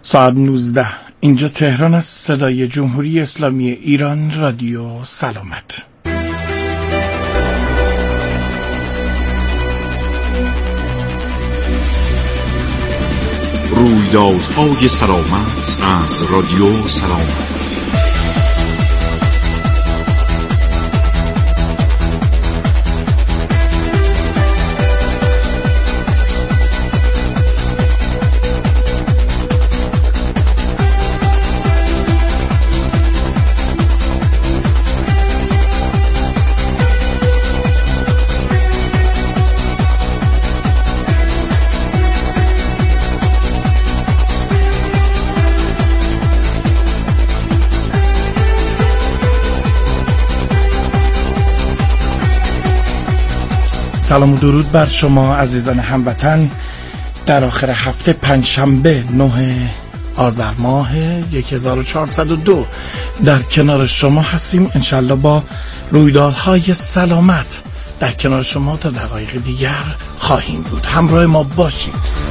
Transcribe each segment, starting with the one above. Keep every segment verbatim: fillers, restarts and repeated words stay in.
ساعت نوزده اینجا تهران است. صدای جمهوری اسلامی ایران، رادیو سلامت. رویدادهای سلامت از رادیو سلامت. سلام و درود بر شما عزیزان هموطن. در آخر هفته پنجشنبه نه آذر ماه هزار و چهارصد و دو در کنار شما هستیم. انشالله با رویدادهای سلامت در کنار شما تا دقایق دیگر خواهیم بود. همراه ما باشید.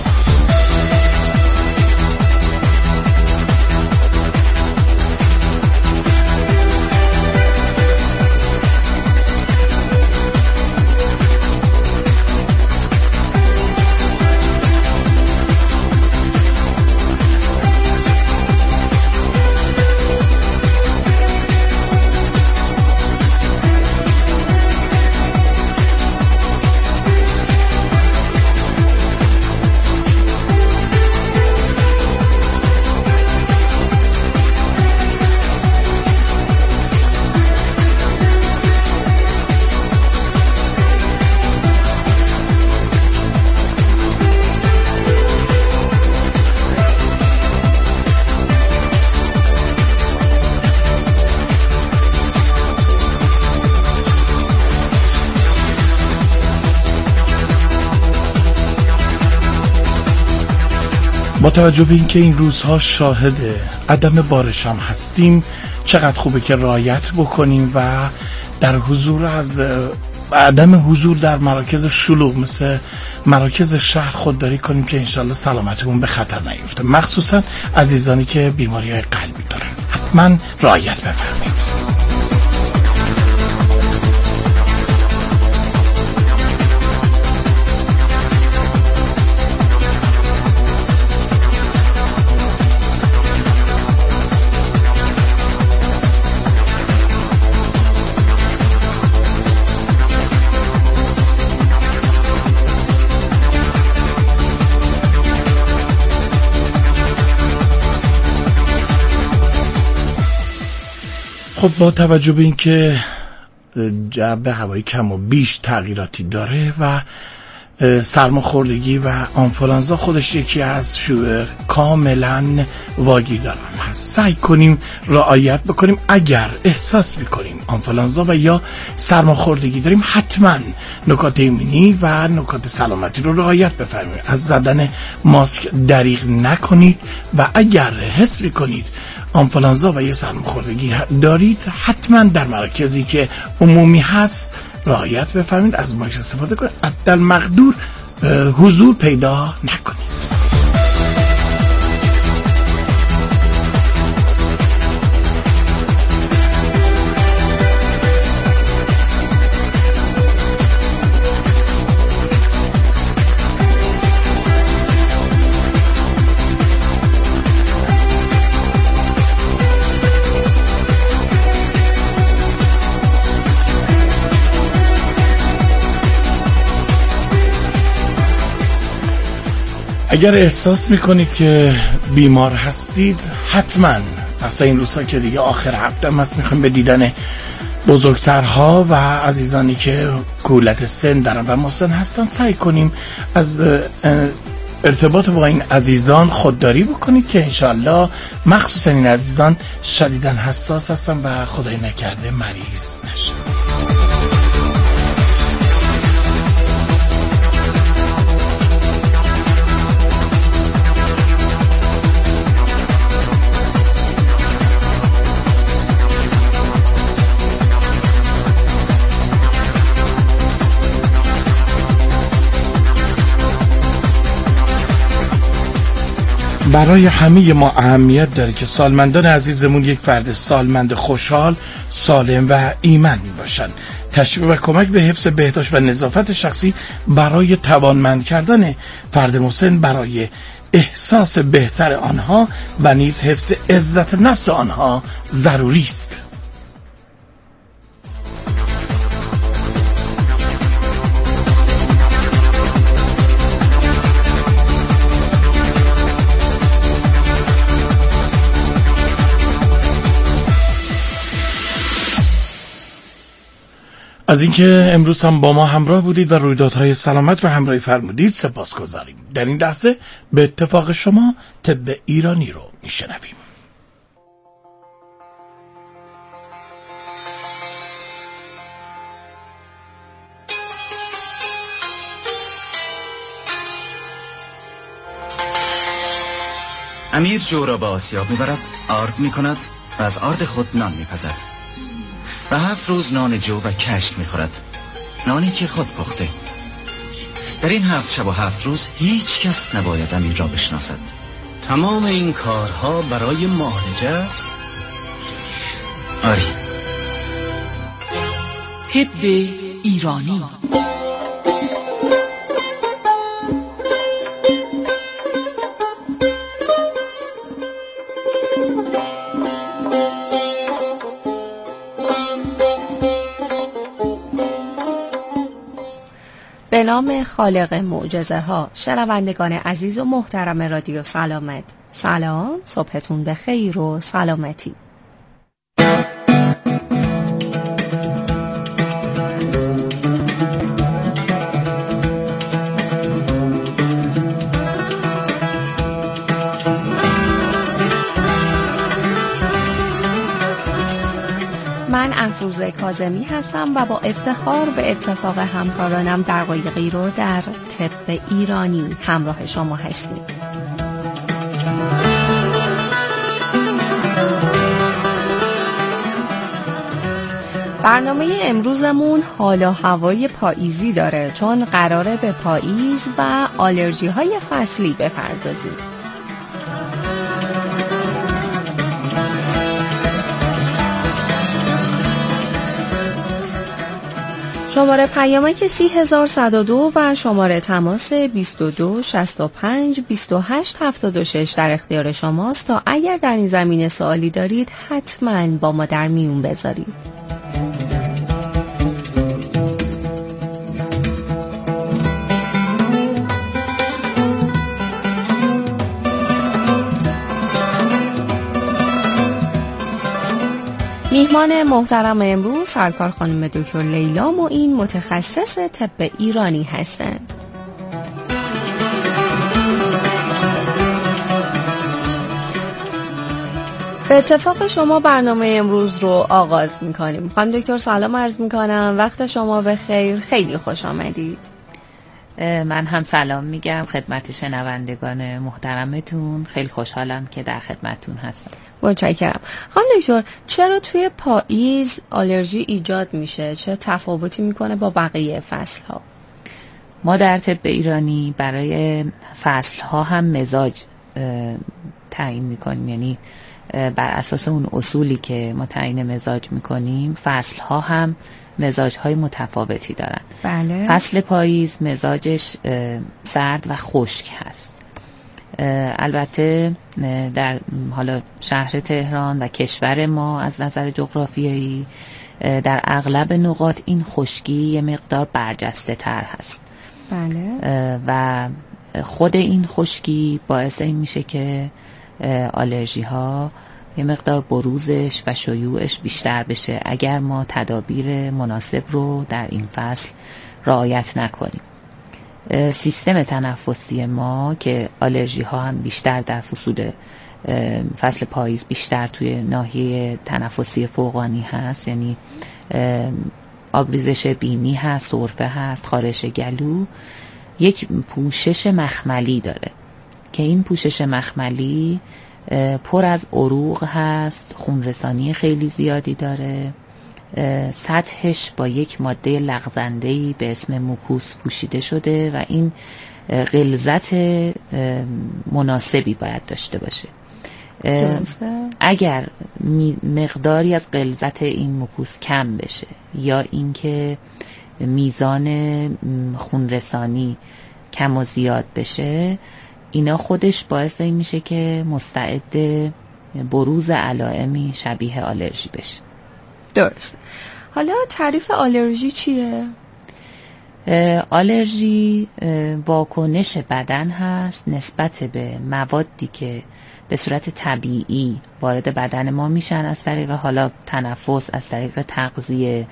با توجه به اینکه این روزها شاهد عدم بارش هم هستیم، چقدر خوبه که رعایت بکنیم و در حضور از عدم حضور در مراکز شلوغ مثل مراکز شهر خودداری کنیم که انشالله سلامتمون به خطر نیفته. مخصوصا عزیزانی که بیماری‌های قلبی دارن حتما رعایت بفرمایید. خب با توجه به اینکه جو هوایی کم و بیش تغییراتی داره و سرماخوردگی و آنفولانزا خودش یکی از شیوع کاملا واگیرداران هست، سعی کنیم رعایت بکنیم. اگر احساس میکنیم آنفولانزا و یا سرماخوردگی داریم، حتما نکات ایمنی و نکات سلامتی رو رعایت بفرمایید. از زدن ماسک دریغ نکنید و اگر حس میکنید آنفولانزا و یه سرماخوردگی دارید، حتما در مراکزی که عمومی هست رعایت بفرمایید، از ماسک استفاده کنید، حتی مقدور حضور پیدا نکنید. اگر احساس میکنید که بیمار هستید، حتما اصلا این روزها که دیگه آخر هفته هم هست، میخوایم به دیدن بزرگترها و عزیزانی که کولت سن دارن و مسن هستن سعی کنیم از ارتباط با این عزیزان خودداری بکنید که انشالله مخصوصا این عزیزان شدیداً حساس هستن و خدای نکرده مریض نشن. برای همه ما اهمیت داره که سالمندان عزیزمون یک فرد سالمند خوشحال، سالم و ایمن باشن. تشویق و کمک به حفظ بهداشت و نظافت شخصی برای توانمند کردن فرد مسن برای احساس بهتر آنها و نیز حفظ عزت نفس آنها ضروری است. از اینکه امروز هم با ما همراه بودید و رویدادهای سلامت رو همراهی فرمودید سپاسگزاریم. در این لحظه به اتفاق شما طب ایرانی رو میشنویم. امیر جو را به آسیاب میبرد، آرد میکند و از آرد خود نان میپزد و هفت روز نان جو و کشک میخورد، نانی که خود پخته. در این هفت شب و هفت روز هیچ کس نباید امیر را بشناسد. تمام این کارها برای معالجه است؟ آری. طب ایرانی. به نام خالق معجزه ها. شنوندگان عزیز و محترم رادیو سلامت، سلام، صبحتون بخیر و سلامتی. من افروزه کاظمی هستم و با افتخار به اتفاق همکارانم دقایقی رو در طب ایرانی همراه شما هستیم. برنامه امروزمون حال و هوای پاییزی داره، چون قراره به پاییز و آلرژی های فصلی بپردازیم. شماره پیامک سی هزار صد و دو و شماره تماس بیست و دو شصت و پنج بیست و هشت هفتاد و شش در اختیار شماست تا اگر در این زمینه سوالی دارید حتما با ما در میون بذارید. میهمان محترم امروز سرکار خانم دکتر لیلا معین، متخصص طب ایرانی هستند. به اتفاق شما برنامه امروز رو آغاز میکنیم. خانم دکتر سلام عرض میکنم، وقت شما بخیر، خیلی خوش آمدید. من هم سلام میگم خدمت شنوندگان محترمتون، خیلی خوشحالم که در خدمتتون هستم. متشکرم. خانم دکتر، چرا توی پاییز آلرژی ایجاد میشه؟ چه تفاوتی میکنه با بقیه فصلها؟ ما در طب ایرانی برای فصلها هم مزاج تعیین میکنیم، یعنی بر اساس اون اصولی که ما تعیین مزاج میکنیم فصلها هم مزاج‌های متفاوتی دارن. بله. فصل پاییز مزاجش سرد و خشک هست. البته در حالا شهر تهران و کشور ما از نظر جغرافیایی در اغلب نقاط این خشکی یه مقدار برجسته تر هست. بله. و خود این خشکی باعث این میشه که آلرژی ها یه مقدار بروزش و شیوعش بیشتر بشه اگر ما تدابیر مناسب رو در این فصل رعایت نکنیم. سیستم تنفسی ما که آلرژی ها هم بیشتر در فصول فصل پاییز بیشتر توی ناحیه تنفسی فوقانی هست، یعنی آبریزش بینی هست، سرفه هست، خارش گلو، یک پوشش مخملی داره که این پوشش مخملی پر از عروق هست، خونرسانی خیلی زیادی داره، سطحش با یک ماده لغزنده‌ای به اسم موکوس پوشیده شده و این غلظت مناسبی باید داشته باشه. درسته. اگر مقداری از غلظت این مکوس کم بشه یا اینکه میزان خونرسانی کم و زیاد بشه، اینا خودش باعث این میشه که مستعد بروز علائمی شبیه آلرژی بشه. درست. حالا تعریف آلرژی چیه؟ آلرژی واکنش بدن هست نسبت به موادی که به صورت طبیعی وارد بدن ما میشن از طریق حالا تنفس، از طریق تغذیه،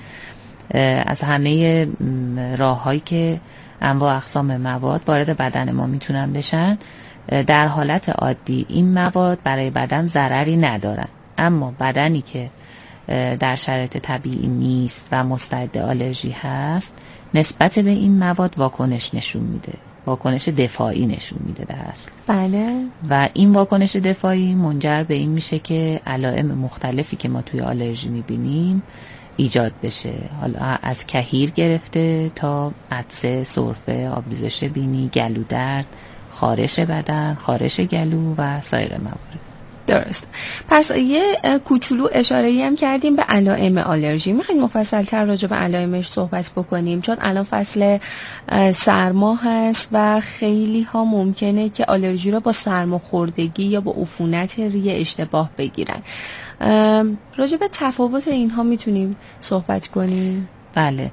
از همه راه‌هایی که انواع اقسام مواد وارد بدن ما میتونن بشن. در حالت عادی این مواد برای بدن ضرری ندارن، اما بدنی که در شرایط طبیعی نیست و مستعد آلرژی هست نسبت به این مواد واکنش نشون میده، واکنش دفاعی نشون میده در اصل. بله. و این واکنش دفاعی منجر به این میشه که علائم مختلفی که ما توی آلرژی میبینیم ایجاد بشه، حالا از کهیر گرفته تا عطسه، سرفه، آبریزش بینی، گلو درد، خارش بدن، خارش گلو و سایر موارد. درست. پس یه کوچولو اشاره‌ای هم کردیم به علائم آلرژی. میخواید مفصل‌تر راجع به علائمش صحبت بکنیم؟ چون الان فصل سرما هست و خیلی ها ممکنه که آلرژی رو با سرماخوردگی یا با عفونت ریه اشتباه بگیرن. راجع به تفاوت اینها میتونیم صحبت کنیم؟ بله.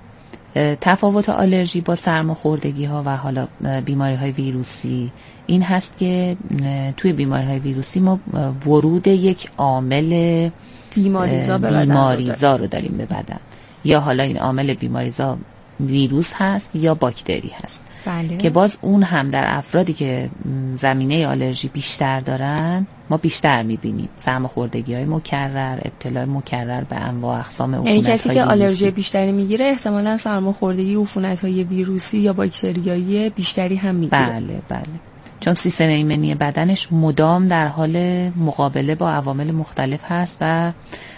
تفاوت آلرژی با سرماخوردگی ها و حالا بیماری های ویروسی این هست که توی بیماری های ویروسی ما ورود یک عامل بیماریزا به بدن بیماریزا رو داریم به بدن، یا حالا این عامل بیماریزا ویروس هست یا باکتری هست. بله. که باز اون هم در افرادی که زمینه آلرژی بیشتر دارن ما بیشتر میبینیم سرماخوردگی های مکرر، ابتلا مکرر به انواع اقسام عفونت های یعنی کسی که ویروسی. آلرژی بیشتری میگیره احتمالاً سرماخوردگی، عفونت های ویروسی یا باکتریایی بیشتری هم میگیره. بله بله، چون سیستم ایمنی بدنش مدام در حال مقابله با عوامل مختلف هست و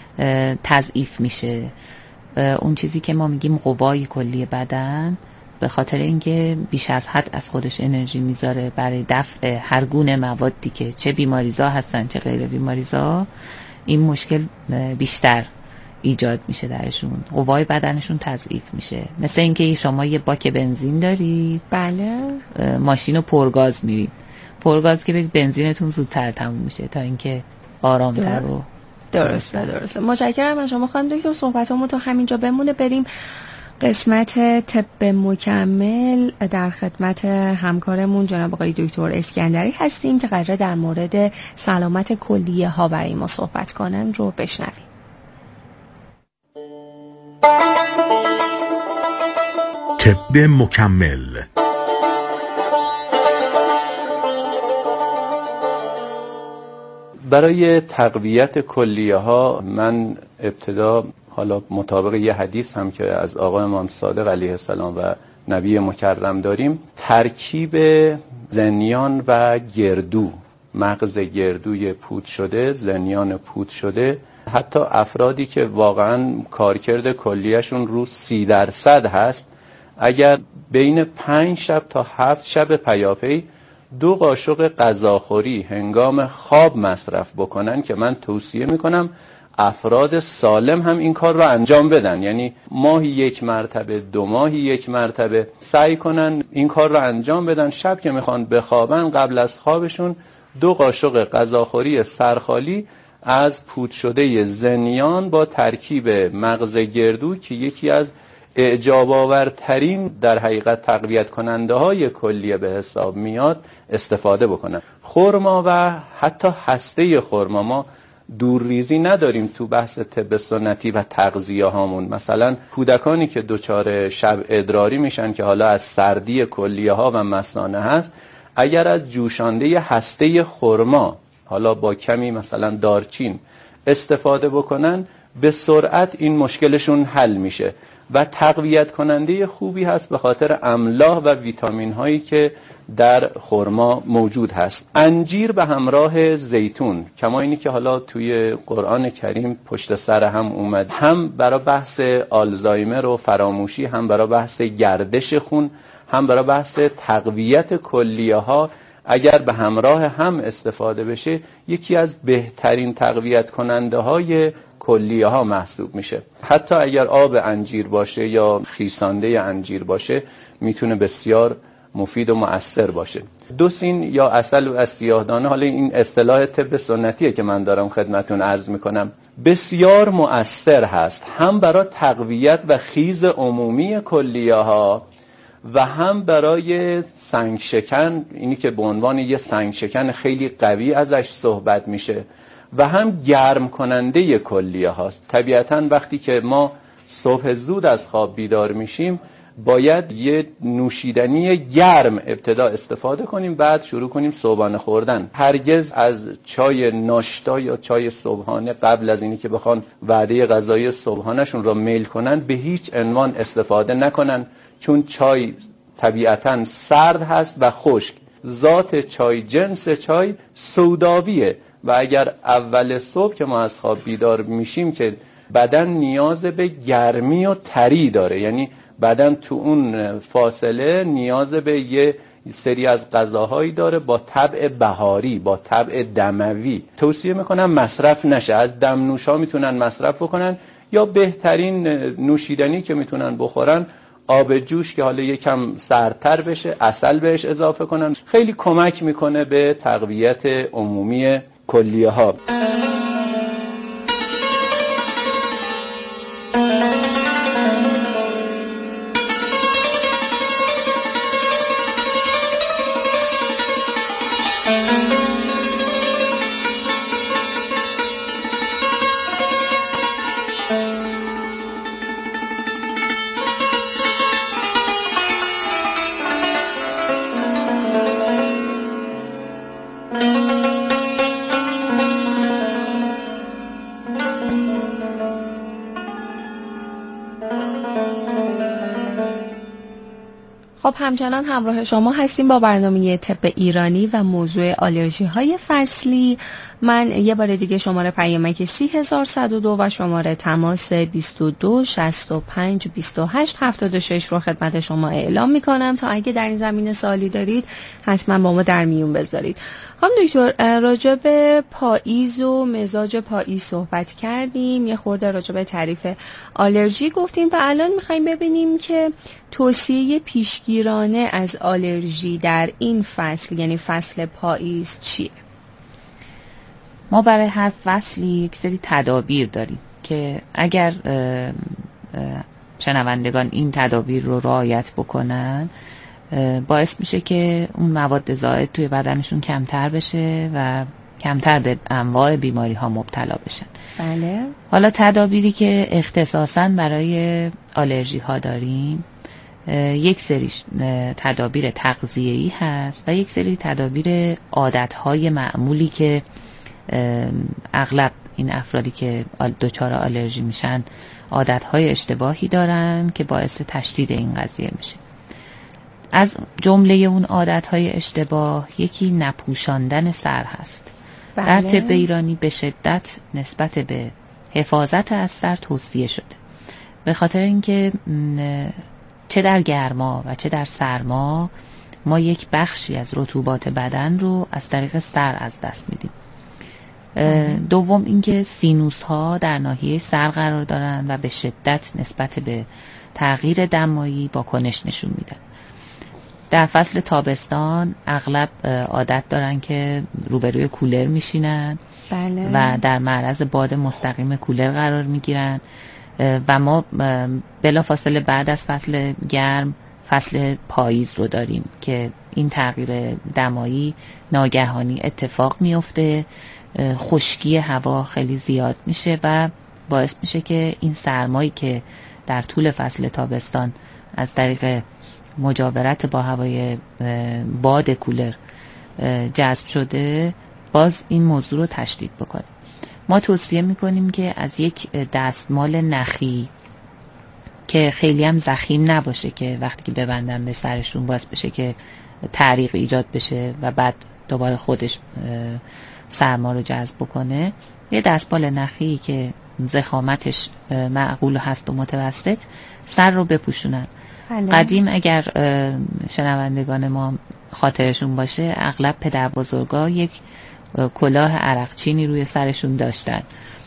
تضعیف میشه. اون چیزی که ما میگیم قوای کلی بدن به خاطر اینکه بیش از حد از خودش انرژی میذاره برای دفع هر گونه موادی که چه بیماریزا هستن چه غیر بیماریزا، این مشکل بیشتر ایجاد میشه درشون، قوای بدنشون تضعیف میشه. مثل اینکه شما یه باک بنزین داری، بله، ماشین رو پرگاز میرید، پرگاز که برید بنزینتون زودتر تموم میشه تا اینکه آرامتر و درسته درسته. متشکرم از شما خانم دکتر. صحبتامون تا همینجا بمونه، بریم قسمت طب مکمل. در خدمت همکارمون جناب آقای دکتر اسکندری هستیم که قراره در مورد سلامت کلیه ها برای ما صحبت کنن رو بشنویم. طب مکمل. برای تقویت کلیه ها من ابتدا حالا مطابق یه حدیث هم که از آقا امام صادق علیه السلام و نبی مکرم داریم، ترکیب زنیان و گردو، مغز گردوی پود شده، زنیان پود شده، حتی افرادی که واقعا کارکرد کلیهشون رو سی درصد هست، اگر بین پنج شب تا هفت شب پیاپی دو قاشق غذاخوری هنگام خواب مصرف بکنن که من توصیه میکنم افراد سالم هم این کار رو انجام بدن، یعنی ماهی یک مرتبه، دو ماهی یک مرتبه سعی کنن این کار رو انجام بدن. شب که میخوان بخوابن قبل از خوابشون دو قاشق غذاخوری سرخالی از پود شده زنیان با ترکیب مغز گردو که یکی از اعجاب آورترین در حقیقت تقویت کننده های کلیه به حساب میاد استفاده بکنن. خرما و حتی هسته خرما، ما دور ریزی نداریم تو بحث طب سنتی و تغذیه هامون. مثلا کودکانی که دچار شب ادراری میشن که حالا از سردی کلیه ها و مثانه هست، اگر از جوشانده هسته خرما حالا با کمی مثلا دارچین استفاده بکنن به سرعت این مشکلشون حل میشه و تقویت کننده خوبی هست به خاطر املاح و ویتامین هایی که در خرما موجود هست. انجیر به همراه زیتون، کما اینی که حالا توی قرآن کریم پشت سر هم اومد، هم برای بحث آلزایمر و فراموشی، هم برای بحث گردش خون، هم برای بحث تقویت کلیه ها اگر به همراه هم استفاده بشه یکی از بهترین تقویت کننده های کلیه ها محسوب میشه. حتی اگر آب انجیر باشه یا خیسانده انجیر باشه میتونه بسیار مفید و مؤثر باشه. دوسین یا عسل از سیاهدانه، حالا این اصطلاح طب سنتیه که من دارم خدمتون عرض میکنم، بسیار مؤثر هست هم برای تقویت و خیز عمومی کلیه ها و هم برای سنگ شکن، اینی که به عنوان یه سنگ شکن خیلی قوی ازش صحبت میشه، و هم گرم کننده کلیه هاست. طبیعتاً وقتی که ما صبح زود از خواب بیدار میشیم باید یه نوشیدنی گرم ابتدا استفاده کنیم، بعد شروع کنیم صبحانه خوردن. هرگز از چای ناشتا یا چای صبحانه قبل از اینی که بخوان وعده غذایی صبحانهشون رو میل کنن به هیچ عنوان استفاده نکنن، چون چای طبیعتاً سرد هست و خشک. ذات چای، جنس چای سوداویه و اگر اول صبح که ما از خواب بیدار میشیم که بدن نیاز به گرمی و تری داره، یعنی بدن تو اون فاصله نیاز به یه سری از غذاهایی داره با طبع بهاری، با طبع دموی. توصیه میکنم مصرف نشه. از دمنوشا میتونن مصرف بکنن یا بهترین نوشیدنی که میتونن بخورن آب جوش که حالا یکم سردتر بشه، عسل بهش اضافه کنن، خیلی کمک میکنه به تقویت عمومی کلیه ها. خب همچنان همراه شما هستیم با برنامه طب ایرانی و موضوع آلرژی های فصلی. من یه بار دیگه شماره پیامک سی هزار صد و دو و شماره تماس بیست و دو شصت و پنج بیست و هشت هفتاد و شش رو خدمت شما اعلام میکنم تا اگه در این زمینه سوالی دارید حتما با ما در میون بذارید. خب دکتر، راجع به پاییز و مزاج پاییز صحبت کردیم، یه خورده راجع به تعریف آلرژی گفتیم و الان میخوایم ببینیم که توصیه پیشگیرانه از آلرژی در این فصل، یعنی فصل پاییز، چیه؟ ما برای هر فصلی یک سری تدابیر داریم که اگر شنوندگان این تدابیر رو رعایت بکنن باعث میشه که اون مواد زائد توی بدنشون کمتر بشه و کمتر به انواع بیماری ها مبتلا بشن. بله. حالا تدابیری که اختصاصاً برای آلرژی ها داریم، یک سری تدابیر تغذیه‌ای هست و یک سری تدابیر عادت‌های معمولی که اغلب این افرادی که دچار آلرژی میشن عادت‌های اشتباهی دارن که باعث تشدید این قضیه میشه. از جمله اون عادت‌های اشتباه یکی نپوشاندن سر هست. بله. در طب ایرانی به شدت نسبت به حفاظت از سر توصیه شده، به خاطر اینکه چه در گرما و چه در سرما ما یک بخشی از رطوبات بدن رو از طریق سر از دست میدیم. دوم اینکه سینوس ها در ناحیه سر قرار دارن و به شدت نسبت به تغییر دمایی واکنش نشون میدن. در فصل تابستان اغلب عادت دارن که روبروی کولر میشینن. بله. و در معرض باد مستقیم کولر قرار میگیرن و ما بلافاصله بعد از فصل گرم فصل پاییز رو داریم که این تغییر دمایی ناگهانی اتفاق میفته، خشکی هوا خیلی زیاد میشه و باعث میشه که این سرمایی که در طول فصل تابستان از طریق مجاورت با هوای باد کولر جذب شده باز این موضوع رو تشدید بکنه. ما توصیه میکنیم که از یک دستمال نخی که خیلی هم ضخیم نباشه که وقتی که ببندن به سرشون باعث بشه که تعریق ایجاد بشه و بعد دوباره خودش سرما رو جذب بکنه، یه دستمال نخی که ضخامتش معقول هست و متوسط سر رو بپوشونن. بله. قدیم اگر شنوندگان ما خاطرشون باشه اغلب پدر بزرگا یک کلاه عرقچینی روی سرشون داشتن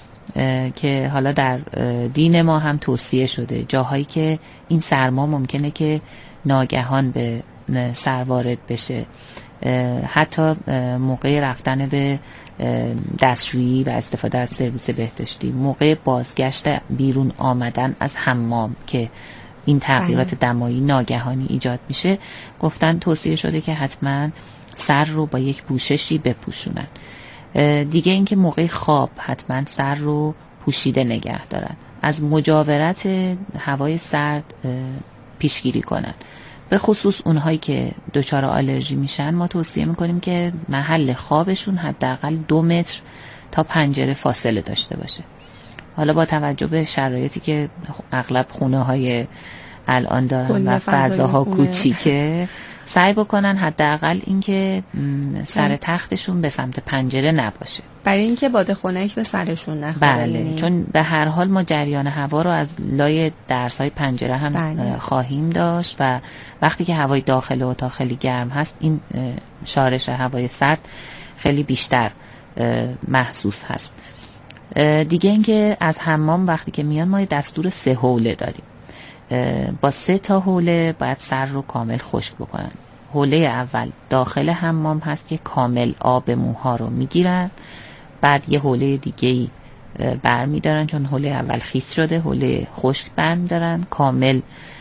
که حالا در دین ما هم توصیه شده. جاهایی که این سرما ممکنه که ناگهان به سر وارد بشه، حتی موقع رفتن به دستشویی و استفاده از سرویس بهداشتی، موقع بازگشت بیرون آمدن از حمام که این تغییرات دمایی ناگهانی ایجاد میشه، گفتن توصیه شده که حتما سر رو با یک پوششی بپوشونن. دیگه اینکه موقع خواب حتما سر رو پوشیده نگه دارن، از مجاورت هوای سرد پیشگیری کنن. به خصوص اونهایی که دچار آلرژی میشن ما توصیه میکنیم که محل خوابشون حداقل دو متر تا پنجره فاصله داشته باشه. حالا با توجه به شرایطی که اغلب خونه های الان دارن و فضاها کوچیکه، سعی بکنن حداقل اینکه سر تختشون به سمت پنجره نباشه، برای اینکه باد خنک به سرشون نخوره. بله، چون به هر حال ما جریان هوا رو از لای درزهای پنجره هم بله. خواهیم داشت و وقتی که هوای داخل اتاق خیلی گرم هست این شارش هوای سرد خیلی بیشتر محسوس هست. دیگه اینکه از حمام وقتی که میان ما دستور سه حوله داریم. با سه تا حوله باید سر رو کامل خشک بکنن. حوله اول داخل حمام هست که کامل آب موها رو میگیرن، بعد یه حوله دیگه‌ای برمیدارن چون حوله اول خیس شده، حوله خشک برمیدارن کامل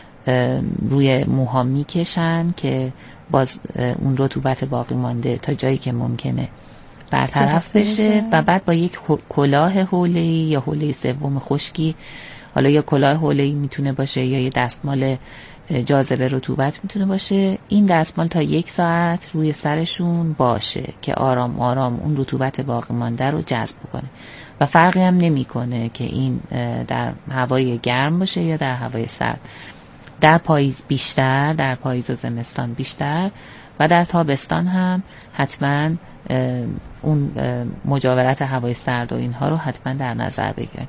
روی موها میکشن که باز اون رطوبت باقی مانده تا جایی که ممکنه برطرف بشه و بعد با یک کلاه حوله‌ای یا حوله سوم خشکی، حالا یا کلاه حوله‌ای میتونه باشه یا یه دستمال جاذبه رطوبت میتونه باشه، این دستمال تا یک ساعت روی سرشون باشه که آرام آرام اون رطوبت باقی مانده رو جذب کنه و فرقی هم نمیکنه که این در هوای گرم باشه یا در هوای سرد. در پاییز بیشتر، در پاییز و زمستان بیشتر و در تابستان هم حتما اون مجاورت هوای سرد و اینها رو حتما در نظر بگیریم.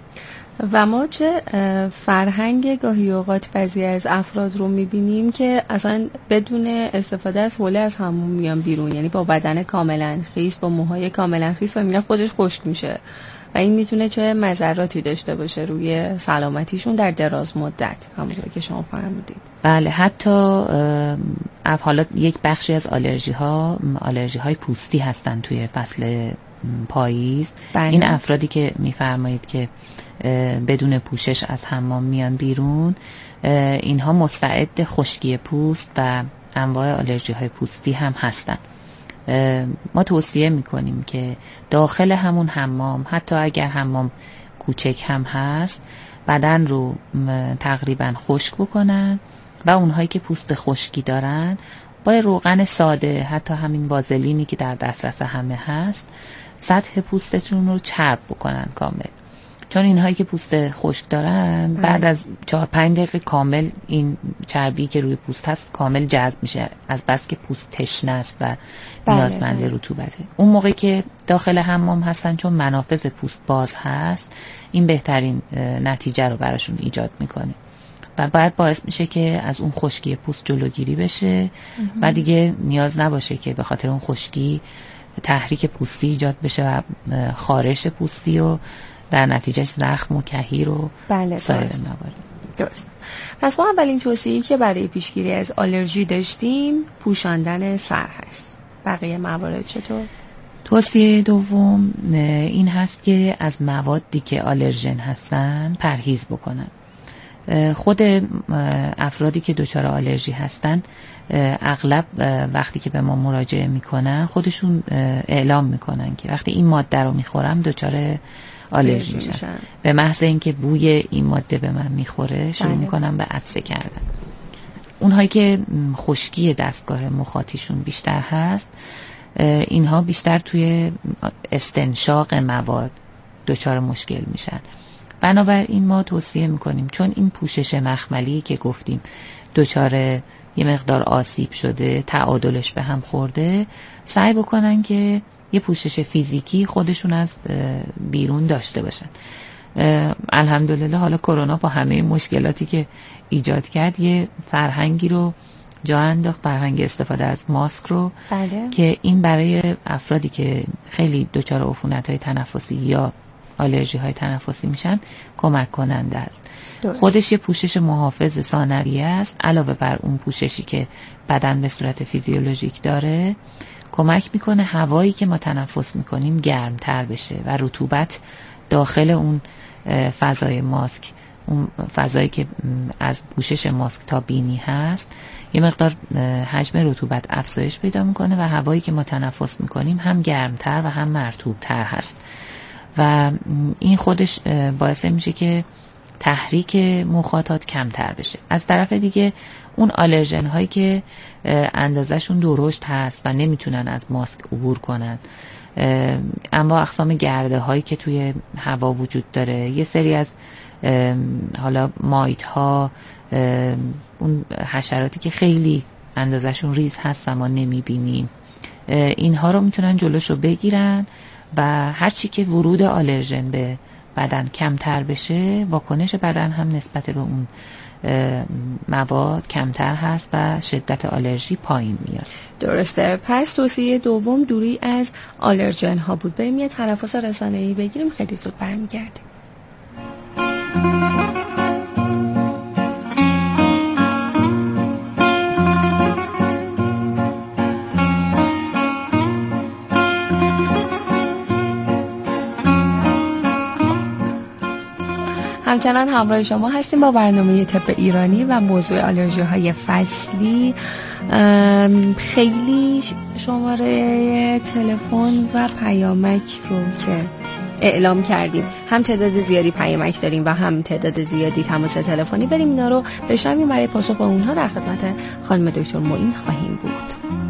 و ما چه فرهنگ گاهی اوقات بعضی از افراد رو میبینیم که اصلا بدون استفاده از حوله از همون میان بیرون، یعنی با بدن کاملا خیس، با موهای کاملا خیس و میگن خودش خشک میشه و این میتونه چه مضراتی داشته باشه روی سلامتیشون در دراز مدت، همونطور که شما فرمودید. بله، حتی حالا یک بخشی از آلرژی ها آلرژی های پوستی هستن توی فصل پاییز. بله. این افرادی که میفرمایید که بدون پوشش از حمام میان بیرون، اینها مستعد خشکی پوست و انواع آلرژی های پوستی هم هستن. ما توصیه میکنیم که داخل همون حمام، حتی اگر حمام کوچک هم هست، بدن رو تقریبا خشک بکنن و اونهایی که پوست خشکی دارن با روغن ساده، حتی همین وازلینی که در دسترس همه هست، سطح پوستتون رو چرب بکنن کامل. چون اینهایی که پوست خشک دارن بعد از چهار پنج دقیقه کامل این چربی که روی پوست هست کامل جذب میشه، از بس که پوست تشنه است و نیازمند رطوبته. اون موقع که داخل حمام هستن، چون منافذ پوست باز هست، این بهترین نتیجه رو براشون ایجاد میکنه و بعد باعث میشه که از اون خشکی پوست جلوگیری بشه و دیگه نیاز نباشه که به خاطر اون خشکی تحریک پوستی ایجاد بشه و خارش پوستی و در نتیجهش زخم و کهیر و بله سایر موارد. درست. پس ما اولین توصیه‌ای که برای پیشگیری از آلرژی داشتیم پوشاندن سر هست. بقیه موارد چطور؟ توصیه دوم این هست که از موادی که آلرژن هستن پرهیز بکنن. خود افرادی که دچار آلرژی هستن اغلب وقتی که به ما مراجعه میکنن خودشون اعلام میکنن که وقتی این ماده رو میخورم دچار آلرژی میشن. به محض اینکه بوی این ماده به من میخوره شروع بله. میکنم به عطسه کردن. اونهایی که خشکی دستگاه مخاطیشون بیشتر هست، اینها بیشتر توی استنشاق مواد دچار مشکل میشن. بنابراین ما توصیه میکنیم چون این پوشش مخملی که گفتیم دچار یه مقدار آسیب شده، تعادلش به هم خورده، سعی بکنن که یه پوشش فیزیکی خودشون از بیرون داشته باشن. الحمدلله حالا کرونا با همه مشکلاتی که ایجاد کرد یه فرهنگی رو جا انداخت، فرهنگ استفاده از ماسک رو. بله. که این برای افرادی که خیلی دچار عفونت‌های تنفسی یا آلرژی های تنفسی میشن کمک کننده است. درست. خودش یه پوشش محافظ ثانویه است، علاوه بر اون پوششی که بدن به صورت فیزیولوژیک داره، کمک میکنه هوایی که ما تنفس میکنیم گرمتر بشه و رطوبت داخل اون فضای ماسک، اون فضایی که از پوشش ماسک تا بینی هست، یه مقدار حجم رطوبت افزایش پیدا میکنه و هوایی که ما تنفس میکنیم هم گرمتر و هم مرطوبتر هست و این خودش باعث میشه که تحریک مخاطات کمتر بشه. از طرف دیگه اون آلرژن هایی که اندازهشون درشت هست و نمیتونن از ماسک عبور کنن، اما اقسام گرده هایی که توی هوا وجود داره، یه سری از حالا مایت ها، اون حشراتی که خیلی اندازهشون ریز هست و ما نمیبینیم، اینها رو میتونن جلوشو بگیرن و هرچی که ورود آلرژن به بدن کمتر بشه، واکنش بدن هم نسبت به اون مواد کمتر هست و شدت آلرژی پایین میاد. درسته. پس توصیه دوم دوری از آلرژن ها بود. بریم یه تنفس رسانه‌ای بگیریم، خیلی زود برمیگردیم. همچنان همراه شما هستیم با برنامه طب ایرانی و موضوع آلرژی های فصلی. خیلی شماره تلفن و پیامک رو که اعلام کردیم، هم تعداد زیادی پیامک داریم و هم تعداد زیادی تماس تلفنی. بریم اینا رو بشنویم، برای پاسخ به اونها در خدمت خانم دکتر معین خواهیم بود.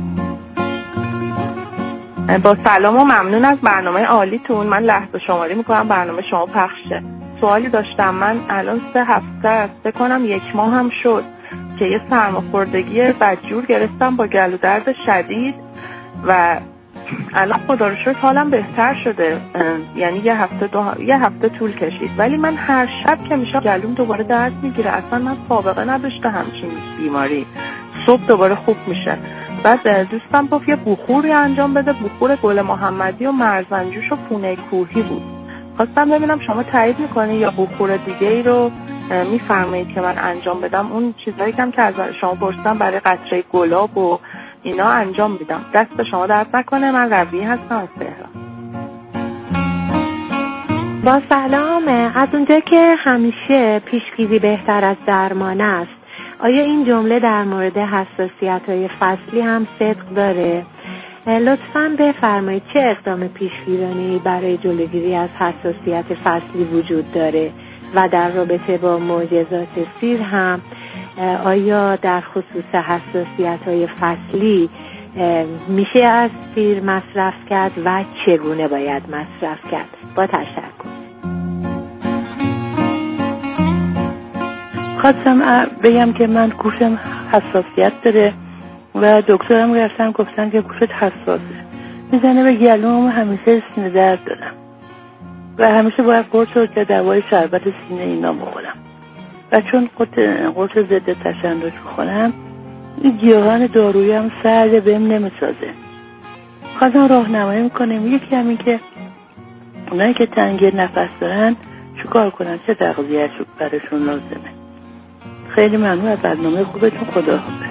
با سلام و ممنون از برنامه عالیتون. من لحظه شماری میکنم برنامه شما پخشه. سوالی داشتم. من الان سه هفته است، فکر کنم یک ماه هم شد که یه سرماخوردگی بدجور گرفتم با گلو درد شدید و الان خدا رو شکر حالم بهتر شده. یعنی یه هفته دو ه... یه هفته طول کشید، ولی من هر شب که میشم گلوم دوباره درد میگیره. اصلا من سابقه نداشته همچین بیماری. صبح دوباره خوب میشه. بعد دوستم گفت یه بخوری انجام بده، بخور گل محمدی و مرزنجوش و پونه کوهی بود. خواستم ببینم شما تایید میکنه یا بخور دیگه ای رو میفرمایید که من انجام بدم. اون چیزایی که هم که از شما پرسیدم برای قطره گلاب و اینا انجام میدم. دست به شما درد نکنه. من روی هستم از تهران. با سلام. از اونجا که همیشه پیشگیری بهتر از درمان است، آیا این جمله در مورد حساسیت‌های فصلی هم صدق داره؟ لطفاً بفرمایید چه اقدام پیشگیرانه‌ای برای جلوگیری از حساسیت فصلی وجود داره و در رابطه با معجزات سیر هم آیا در خصوص حساسیت‌های فصلی میشه از سیر مصرف کرد و چگونه باید مصرف کرد؟ با تشکر. خواستم بگم که من گوشم حساسیت داره و دکترم رفتن گفتن که گوشت حساسه، میزنه به گلوم، همیشه سینه درد دارم و همیشه باید قرص و دوای شربت سینه اینا بخورم و چون قرص ضد تشنج بخورم این گیاهان دارویی هم سرده بهم نمیسازه. خواستم راهنمایی میکنم. یکی همین که اونایی که تنگی نفس دارن چیکار کنن، چه تغذیه براشون لازمه. خیلی ممنون از برنامه خوبتون. خدا حافظ.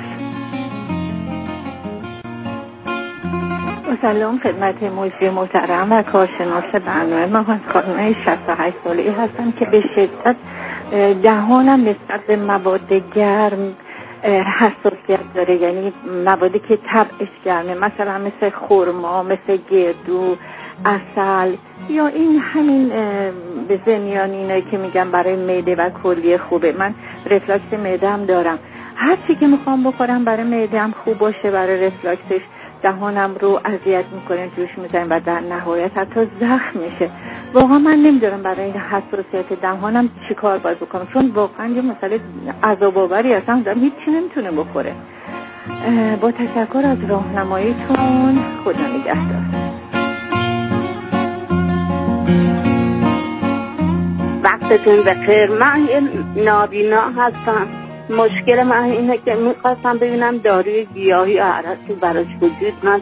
سلام خدمت مجری محترم و کارشناس برنامه. من از خانم شصت و هشت ساله‌ای هستم که به شدت دهانم نسبت به مواد گرم حساسیت داره، یعنی موادی که طبعش گرمه، مثلا مثل خرما، مثل گردو، عسل یا این همین به زمیان اینایی که میگم برای معده و کلیه خوبه. من رفلاکس معده هم دارم. هر چی که میخوام بخورم برای معده هم خوب باشه، برای رفلاکسش دهانم رو اذیت میکنه، جوش میزنه و در نهایت حتی زخم میشه. واقعا من نمیدونم برای این حساسیت دهانم چی کار باید بکنم، چون واقعا یه مسئله عذاب آوری هستم، دارم هیچی نمیتونه بخوره. با تشکر از راهنماییتون. خدا نگهدار. و وقتتون بخیر. من یه نابینا هستم. مشکل من اینه که میخواستم ببینم داروی گیاهی عرضی براش وجود. من